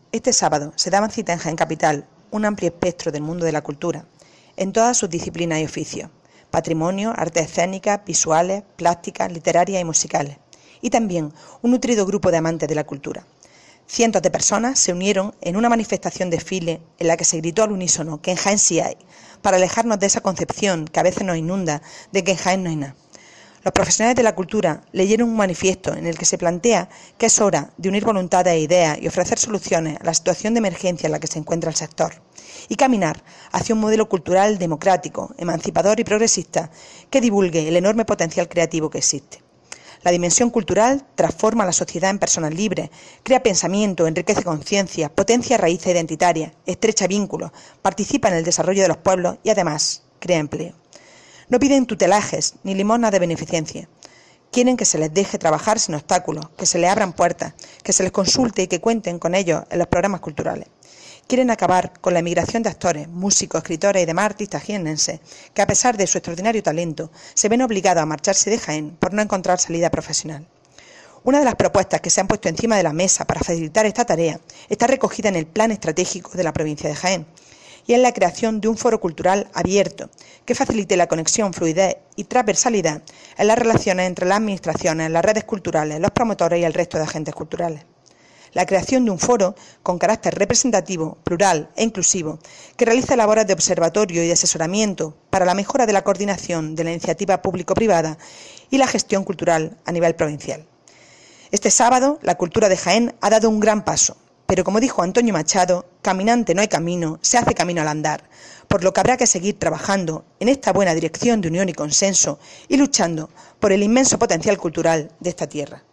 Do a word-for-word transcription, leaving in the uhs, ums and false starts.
Este sábado se daban cita en Jaén Capital un amplio espectro del mundo de la cultura, en todas sus disciplinas y oficios: patrimonio, artes escénicas, visuales, plásticas, literarias y musicales, y también un nutrido grupo de amantes de la cultura. Cientos de personas se unieron en una manifestación desfile en la que se gritó al unísono que en Jaén sí hay, para alejarnos de esa concepción que a veces nos inunda de que en Jaén no hay nada. Los profesionales de la cultura leyeron un manifiesto en el que se plantea que es hora de unir voluntades e ideas y ofrecer soluciones a la situación de emergencia en la que se encuentra el sector, y caminar hacia un modelo cultural democrático, emancipador y progresista que divulgue el enorme potencial creativo que existe. La dimensión cultural transforma a la sociedad en personas libres, crea pensamiento, enriquece conciencia, potencia raíces identitarias, estrecha vínculos, participa en el desarrollo de los pueblos y además crea empleo. No piden tutelajes ni limosnas de beneficencia. Quieren que se les deje trabajar sin obstáculos, que se les abran puertas, que se les consulte y que cuenten con ellos en los programas culturales. Quieren acabar con la emigración de actores, músicos, escritores y demás artistas jiennenses que, a pesar de su extraordinario talento, se ven obligados a marcharse de Jaén por no encontrar salida profesional. Una de las propuestas que se han puesto encima de la mesa para facilitar esta tarea está recogida en el Plan Estratégico de la provincia de Jaén, y es la creación de un foro cultural abierto que facilite la conexión, fluidez y transversalidad en las relaciones entre las administraciones, las redes culturales, los promotores y el resto de agentes culturales. La creación de un foro con carácter representativo, plural e inclusivo, que realice labores de observatorio y de asesoramiento para la mejora de la coordinación de la iniciativa público-privada y la gestión cultural a nivel provincial. Este sábado, la cultura de Jaén ha dado un gran paso, pero como dijo Antonio Machado, caminante no hay camino, se hace camino al andar, por lo que habrá que seguir trabajando en esta buena dirección de unión y consenso y luchando por el inmenso potencial cultural de esta tierra.